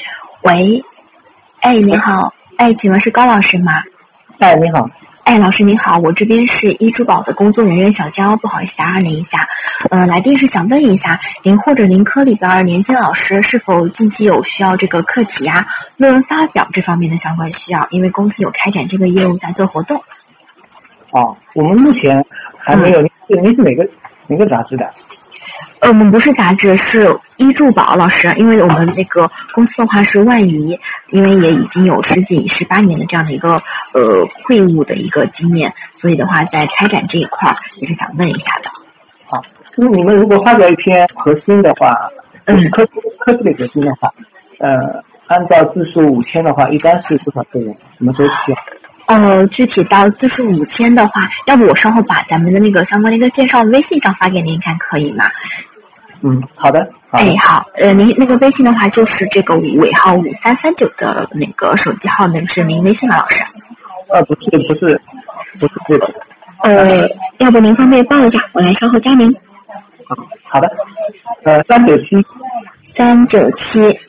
喂，哎，你好，哎，请问是高老师吗？ 哎，你好。 哎，老师您好，我这边是一珠宝的工作人员小娇，不好意思打扰您一下。来电是想问一下，您或者您科里边年轻老师是否近期有需要这个课题啊、论文发表这方面的相关需要？因为公司有开展这个业务在做活动。 哦，我们目前还没有。您是哪个杂志的？ 我们不是杂志，是一珠宝老师，因为我们那个公司的话是万怡，因为也已经有18年的这样的一个会务的一个经验，所以的话在开展这一块也是想问一下的。 好，就是你们如果发表一篇核心的话，科技类核心的话，按照字数5000的话，一般是多少个人？什么周期？ 具体到字数5000的话，要不我稍后把咱们的那个相关的一个介绍微信上发给您看，可以吗？ 好的。 哎，好，您那个微信的话就是这个尾号5339的那个手机号，那个是您微信吗，老师？ 不是这个。 要不您方便报一下，我来稍后加您。 好的。397 394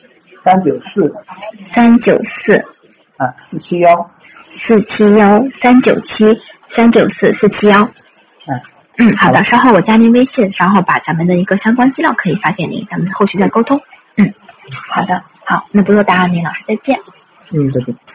471 397 394 471。好的，稍后我加您微信，然后把咱们的一个相关资料可以发给您，咱们后续再沟通。好的，好，那不多打扰您，老师再见。 再见。